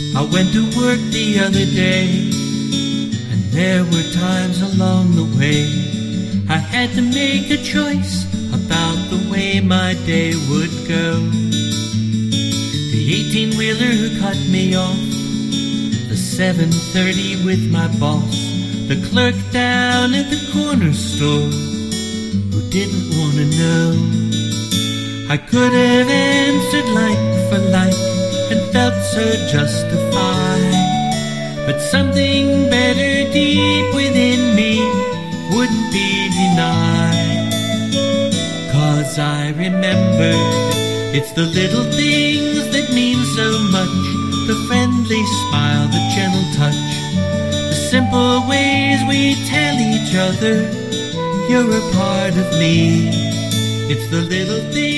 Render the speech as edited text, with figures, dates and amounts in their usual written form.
I went to work the other day, and there were times along the way I had to make a choice about the way my day would go. The 18-wheeler who cut me off, the 7:30 with my boss, the clerk down at the corner store who didn't want to know. I could have answered like for like and felt so justified, but something better deep within me wouldn't be denied. 'Cause I remembered it's the little things that mean so much, the friendly smile, the gentle touch, the simple ways we tell each other you're a part of me. It's the little things